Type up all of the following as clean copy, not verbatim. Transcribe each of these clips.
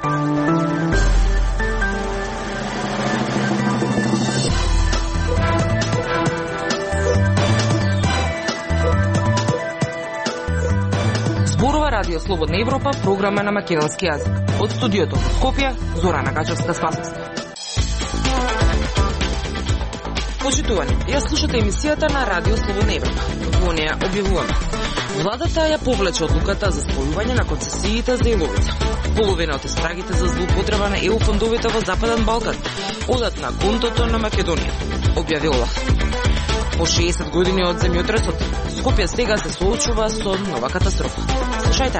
Зборува Радио Слободна Европа, програма на македонски јазик. Од студиото во Скопје, Зорана Гачевска-Спасовска. Почитувани, ја слушате емисијата на Радио Слободна Европа. Во неја објавуваме: владата ја повлече одлуката за спојување на концесиите за Иловица. Половина од истрагите за злоупотреба на ЕУ фондовите во Западен Балкан одат на контото на Македонија, објави ОЛАФ. По 60 години од земјотресот, Скопје сега се соочува со нова катастрофа. Слушајте.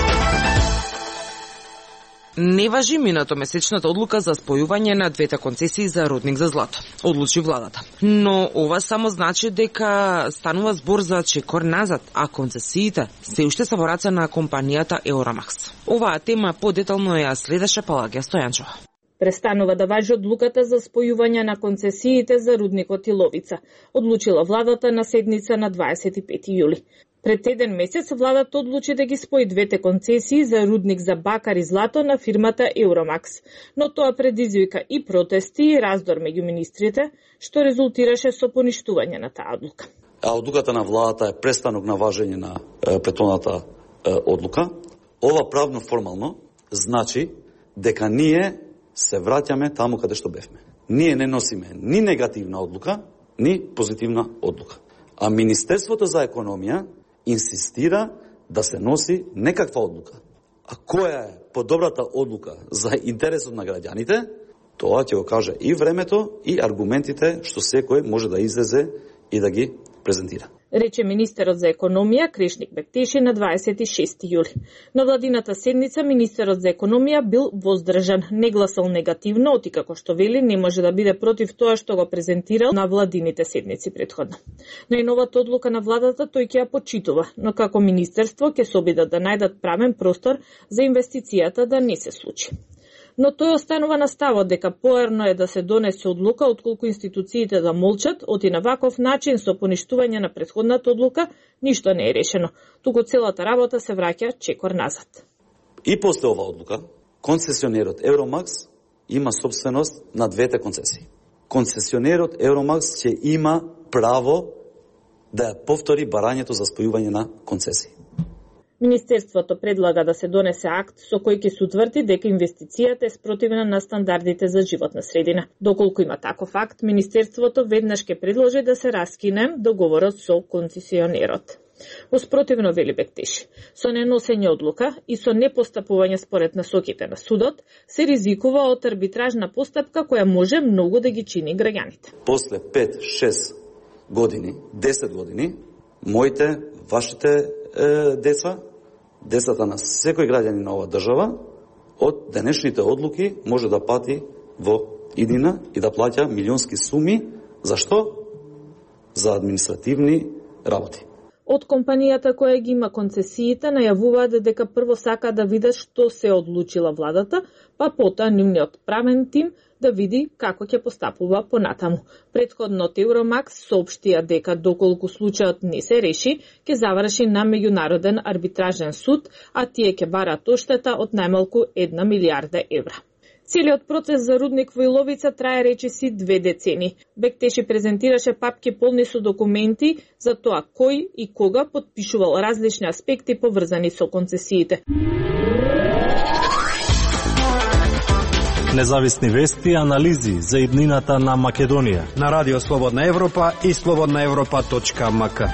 Не важи минатомесечната одлука за спојување на двете концесии за рудник за злато, одлучи владата. Но ова само значи дека станува збор за чекор назад, а концесиите се уште се во раце на компанијата Еуромакс. Оваа тема подетално ја следеше Палагија Стојанчова. Престанува да важи одлуката за спојување на концесиите за рудникот Иловица, одлучила владата на седница на 25 јули. Пред еден месец владата одлучи да ги спои двете концесии за рудник за бакар и злато на фирмата Еуромакс, но тоа предизвика и протести и раздор меѓу министрите, што резултираше со поништување на таа одлука. Одлуката на владата е престанок на важење на претhodната одлука. Ова правно формално значи дека ние се враќаме таму каде што бевме. Ние не носиме ни негативна одлука, ни позитивна одлука. А Министерството за економија инсистира да се носи некаква одлука. А која е подобрата одлука за интересот на граѓаните, тоа ќе го каже и времето и аргументите што секој може да излезе и да ги презентира. Рече министерот за економија Кришник Бектеши на 26 јули. На владината седница министерот за економија бил воздржан, не гласал негативно, оти како што вели не може да биде против тоа што го презентирал на владините седници претходно. Најновата одлука на владата тој ќе ја почитува, но како министерство ќе се обидат да најдат правен простор за инвестицијата да не се случи. Но тој останува на ставот дека поерно е да се донесе одлука отколку институциите да молчат, оти на ваков начин со поништување на претходната одлука ништо не е решено, туку целата работа се враќа чекор назад. И после ова одлука, концесионерот Еуромакс има собственост на двете концесии. Концесионерот Еуромакс ќе има право да ја повтори барањето за спојување на концесии. Министерството предлага да се донесе акт со кој ќе се утврди дека инвестицијата е спротивна на стандардите за животна средина. Доколку има таков акт, Министерството веднаш ќе предложи да се раскине договорот со концесионерот. Во спротивно, вели Бектеши, со неносење одлука и со непостапување според насоките на судот, се ризикува од арбитражна постапка која може многу да ги чини граѓаните. После 5-6 години, 10 години, моите, вашите деца, децата на секој граѓанин на оваа држава, од денешните одлуки може да пати во иднина и да плаќа милионски суми. Зашто? За административни работи. Од компанијата која ги има концесиите најавуваат дека прво сака да видат што се одлучила владата, па потоа нивниот правен тим да види како ќе постапува понатаму. Претходно Еуромакс соопштија дека доколку случајот не се реши, ќе заврши на меѓународен арбитражен суд, а тие ќе бараат оштета од најмалку 1 милијарда евра. Целиот процес за рудник во Иловица трае речиси 2 децени. Бектеши презентираше папки полни со документи за тоа кој и кога потпишувал различни аспекти поврзани со концесиите. Независни вести и анализи за иднината на Македонија на Радио Слободна Европа и slobodnaevropa.mk.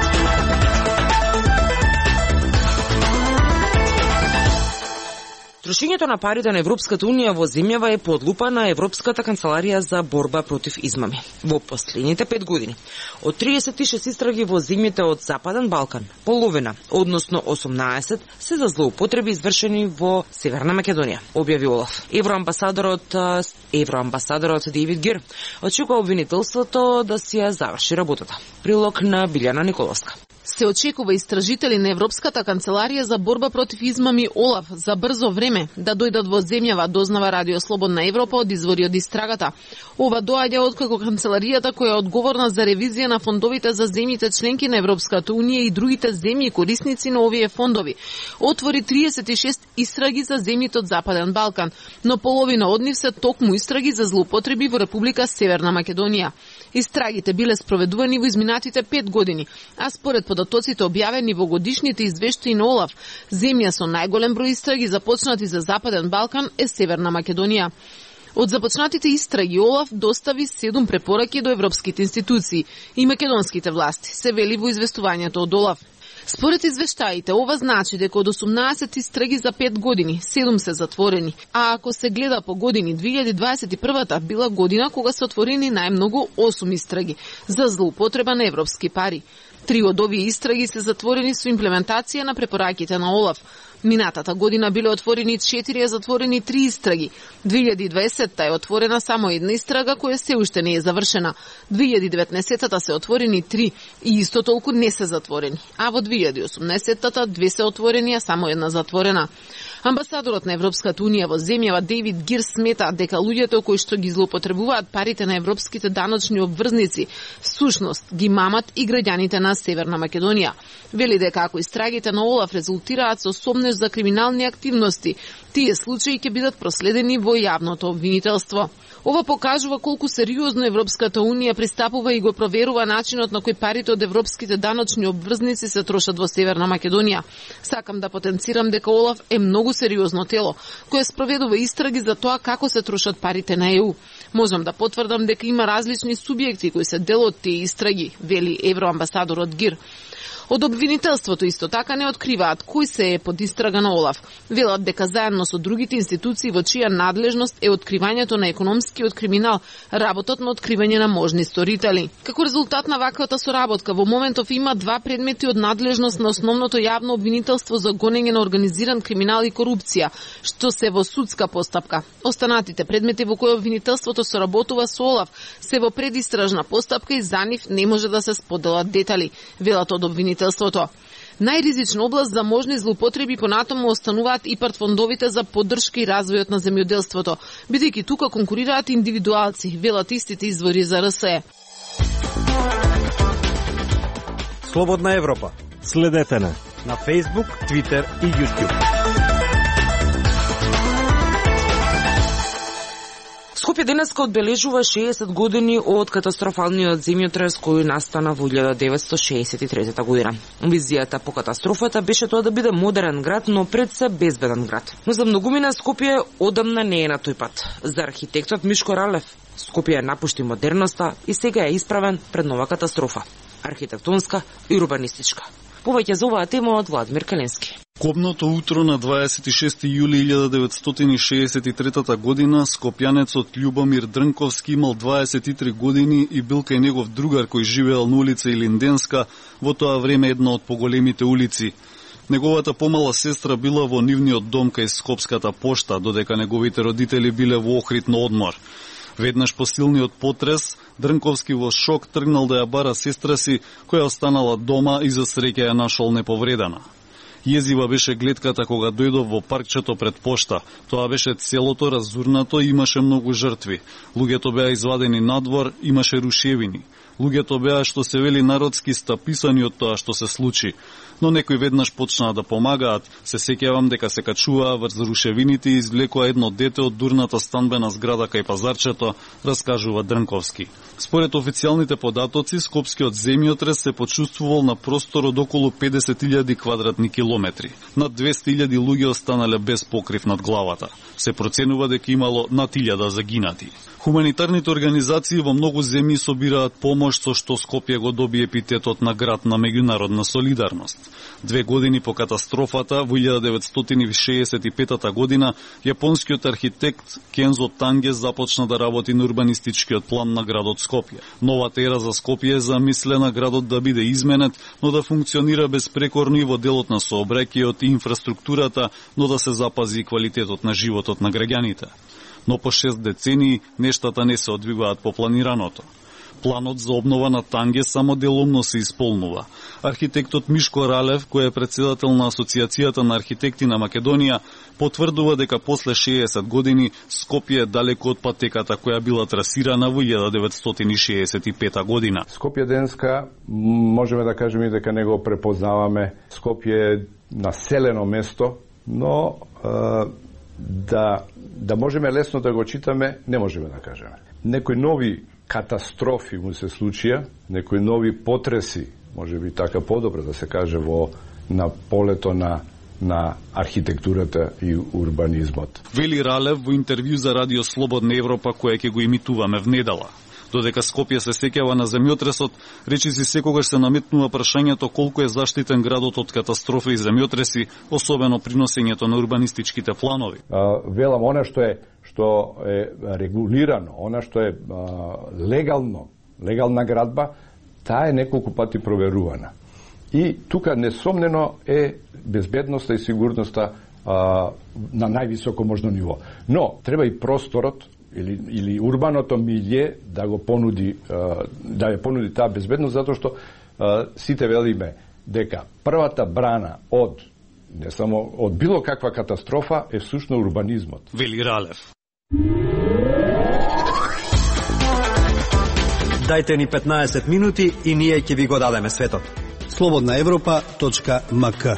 Трошењето на парите на Европската Унија во земјава е под лупа на Европската канцеларија за борба против измами. Во последните 5 години, од 36 истраги во земјите од Западен Балкан, половина, односно 18, се за злоупотреби извршени во Северна Македонија, објави ОЛАФ. Евроамбасадорот Дейвид Гир очекува обвинителството да си ја заврши работата. Прилог на Билјана Николовска. Се очекува истражители на Европската канцеларија за борба против измами ОЛАФ за брзо време да дојдат во земјава, дознава Радио Слободна Европа од извори од истрагата. Ова доаѓа откако канцеларијата, која е одговорна за ревизија на фондовите за земјите членки на Европската унија и другите земји корисници на овие фондови, отвори 36 истраги за земјите од Западен Балкан, но половина од нив се токму истраги за злоупотреби во Република Северна Македонија. Истрагите биле спроведувани во изминатите 5 години, а според податоците објавени во годишните извештаи на ОЛАФ, земја со најголем број истраги започнати за Западен Балкан е Северна Македонија. Од започнатите истраги ОЛАФ достави 7 препораки до европските институции и македонските власти, се вели во известувањето од ОЛАФ. Според извештаите, ова значи дека од 18 истраги за 5 години, 7 се затворени, а ако се гледа по години, 2021 била година кога се отворени најмногу 8 истраги за злоупотреба на европски пари. 3 од овие истраги се затворени со имплементација на препораките на ОЛАФ. Минатата година биле отворени 4, а затворени 3 истраги. 2020-та е отворена само една истрага која се уште не е завршена. 2019-та се отворени 3 и исто толку не се затворени. А во 2018-та 2 се отворени, а само една затворена. Амбасадорот на Европската унија во земјава Дейвид Гир смета дека луѓето кои што ги злоупотребуваат парите на европските даночни обврзници всушност ги мамат и граѓаните на Северна Македонија. Вели дека ако истрагите на ОЛАФ резултираат со сомнеж за криминални активности, тие случаи ќе бидат проследени во јавното обвинителство. Ова покажува колку сериозно Европската унија пристапува и го проверува начинот на кој парите од европските даночни обврзници се трошат во Северна Македонија. Сакам да потенцирам дека ОЛАФ е многу сериозно тело, кое спроведува истраги за тоа како се трошат парите на ЕУ. Можам да потврдам дека има различни субјекти кои се дел од тие истраги, вели евроамбасадорот Гир. Од обвинителството исто така не откриваат кој се е под истрага на ОЛАФ. Велат дека заедно со другите институции во чија надлежност е откривањето на економскиот криминал, работот на откривање на можни сторители. Како резултат на ваквата соработка, во моментов има 2 предмети од надлежност на основното јавно обвинителство за гонење на организиран криминал и корупција, што се во судска постапка. Останатите предмети во кои обвинителството соработува со ОЛАФ се во предистражна постапка и за нив не може да се споделат детали, велат од обвинителството. Најризична област за можни злоупотреби понатаму остануваат ИПАРД фондовите за поддршка и развојот на земјоделството, бидејќи тука конкурираат индивидуалци, велат истите извори за РСЕ. Слободна Европа. Следете на Facebook, Twitter и YouTube. Скопје денеска одбележува 60 години од катастрофалниот земјотрес кој настана во 1963 година. Визијата по катастрофата беше тоа да биде модерен град, но пред се безбеден град. Но за многумина Скопје одамна не е на тој пат. За архитектот Мишко Ралев, Скопје напушти модерноста и сега е исправен пред нова катастрофа. Архитектонска и урбанистичка. Повеќе за оваа тема од Владимир Каленски. Кобното утро на 26 јули 1963 година скопјанецот Љубомир Дрнковски имал 23 години и бил кај негов другар кој живеел на улица Илинденска, во тоа време една од поголемите улици. Неговата помала сестра била во нивниот дом кај Скопската пошта, додека неговите родители биле во Охрид на одмор. Веднаш по силниот потрес, Дрнковски во шок тргнал да ја бара сестра си, која останала дома и за среќа ја нашол неповредена. Језива беше гледката кога дојдов во паркчето пред пошта. Тоа беше целото разурнато и имаше многу жртви. Луѓето беа извадени надвор, имаше рушевини. Луѓето беа, што се вели народски, стаписани од тоа што се случи. Но некои веднаш почнаа да помагаат. Се сеќавам дека се качуваа врз рушевините и извлекоа едно дете од дурната станбена зграда кај пазарчето, раскажува Дрнковски. Според официјалните податоци, скопскиот земјотрес се почувствувал на простор од околу 50.000 квадратни километри. Над 200.000 луѓе останале без покрив над главата. Се проценува дека имало над 1000 загинати. Хуманитарните организации во многу земји собираат помош, со што Скопје го доби епитетот на град на меѓународна солидарност. 2 години по катастрофата, во 1965 година, јапонскиот архитект Кензо Танге започна да работи на урбанистичкиот план на градот Скопје. Новата ера за Скопје е замислена градот да биде изменет, но да функционира безпрекорно и во делот на сообраќајот и инфраструктурата, но да се запази и квалитетот на животот на граѓаните. Но по 6 децении нештата не се одвиваат по планираното. Планот за обнова на Танге само делумно се исполнува. Архитектот Мишко Ралев, кој е председател на Асоциацијата на архитекти на Македонија, потврдува дека после 60 години Скопје е далеко од патеката која била трасирана во 1965 година. Скопје денеска можеме да кажеме дека не го препознаваме. Скопје е населено место, но да можеме лесно да го читаме, не можеме да кажеме. Некои нови катастрофи му се случија, некои нови потреси, може би така подобро да се каже, на полето на архитектурата и урбанизмот. Вели Ралев во интервју за Радио Слободна Европа, која ќе го имитуваме в недела. Додека Скопје се сеќава на земјотресот, речиси секогаш се наметнува прашањето колку е заштитен градот од катастрофи и земјотреси, особено при носењето на урбанистичките планови. Велам, што е регулирано, она што е легална градба, таа е неколку пати проверувана. И тука несомнено е безбедноста и сигурноста на највисоко можно ниво. Но треба и просторот или урбаното милје да го понуди, да ја понуди таа безбедност, затоа што сите велиме дека првата брана не само од било каква катастрофа е всушно урбанизмот. Вели Ралев. Дајте ни 15 минути и ние ќе ви го дадеме светот. slobodnaevropa.mk.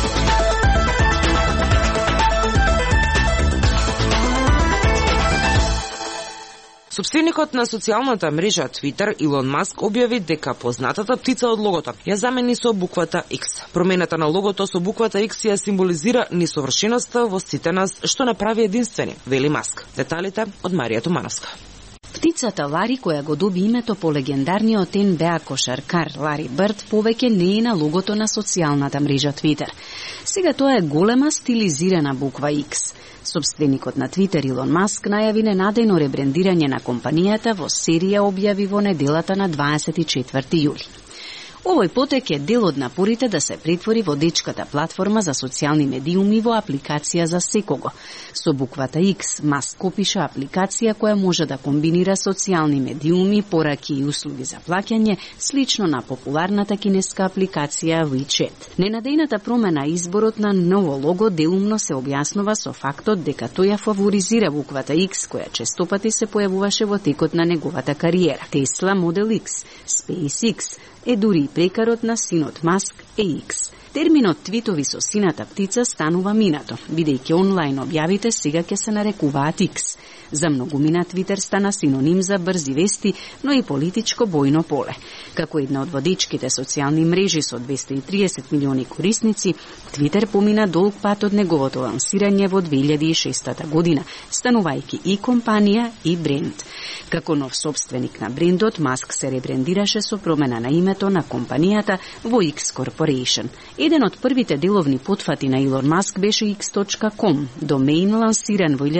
Собственикот на социјалната мрежа Twitter, Илон Маск, објави дека познатата птица од логото ја замени со буквата X. Промената на логото со буквата X ја символизира несовршеноста во сите нас, што направи единствени, вели Маск. Деталите од Марија Тумановска. Птицата Лари, која го доби името по легендарниот НБА кошаркар Лари Бърд, повеќе не е на логото на социјалната мрежа Twitter. Сега тоа е голема стилизирана буква X. Собственикот на Twitter Илон Маск најави ненадејно ребрендирање на компанијата во серија објави во неделата на 24 јули. Овој потек е дел од напорите да се претвори водечката платформа за социјални медиуми во апликација за секого. Со буквата X, Маск опиша апликација која може да комбинира социјални медиуми, пораки и услуги за плаќање, слично на популарната кинеска апликација WeChat. Ненадејната промена изборот на ново лого делумно се објаснува со фактот дека тој ја фаворизира буквата X, која честопати се појавуваше во текот на неговата кариера. Tesla Model X, SpaceX, е дури и прекарот на синот Маск е X. Терминот твитови со сината птица станува минато, бидејќи онлайн објавите сега ќе се нарекуваат X. За многумина Твитер стана синоним за брзи вести, но и политичко бојно поле. Како една од водечките социјални мрежи со 230 милиони корисници, Твитер помина долг пат од неговото лансирање во 2006 година, станувајќи и компанија и бренд. Како нов собственик на брендот, Маск се ребрендираше со промена на името на компанијата во X Corporation. Еден од првите деловни потфати на Илон Маск беше X.com, домеин лансиран во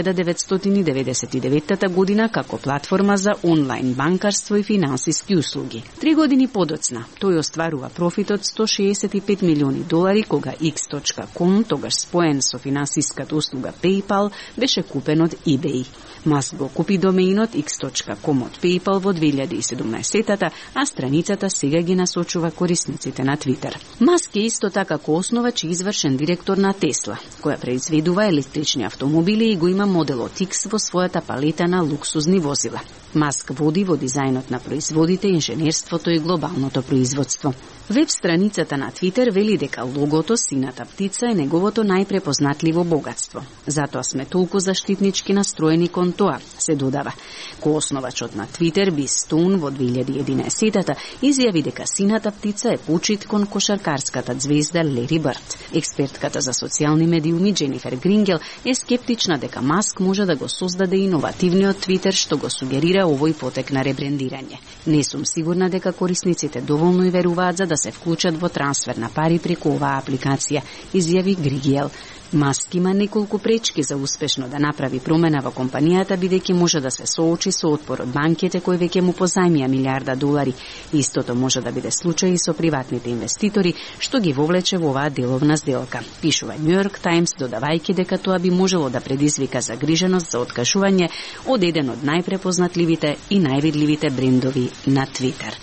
1999 година како платформа за онлайн банкарство и финансиски услуги. 3 години подоцна, тој остварува профит од $165 милиони, кога X.com, тогаш споен со финансиската услуга PayPal, беше купен од eBay. Маск го купи домеинот X.com од PayPal во 2017, а страницата сега ги насочува корисниците на Twitter. Маск е исто така коосновач и извршен директор на Tesla, која произведува електрични автомобили и го има моделот X во својата палета на луксузни возила. Маск води во дизајнот на производите, инженерството и глобалното производство. Веб страницата на Twitter вели дека логото сината птица е неговото најпрепознатливо богатство. Затоа сме толку заштитнички настроени кон тоа, се додава. Коосновачот на Twitter, Биз Стоун, во 2011 изјави дека сината птица е почит кон кошаркарската звезда Лари Бърд. Експертката за социјални медиуми Дженифер Грингел е скептична дека Маск може да го создаде иновативниот Twitter што го сугерира овој потек на ребрендирање. Не сум сигурна дека корисниците доволно и веруваат за да се вклучат во трансфер на пари преку оваа апликација, изјави Грингел. Маск има неколку пречки за успешно да направи промена во компанијата, бидејќи може да се соочи со отпор од банките кои веќе му позајмија $1,000,000,000. Истото може да биде случај и со приватните инвеститори, што ги вовлече во оваа деловна сделка. Пишува New York Times, додавајќи дека тоа би можело да предизвика загриженост за откажување од еден од најпрепознатливите најзанемljivите и највидливите брендови на Твитер.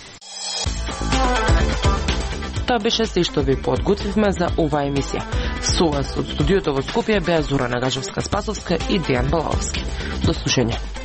Тоа беше се што ви подготвивме за оваа емисија. Со вас од студиото во Скопје беа Зорана Гажевска-Спасовска и Дејан Балаовски. До слушање.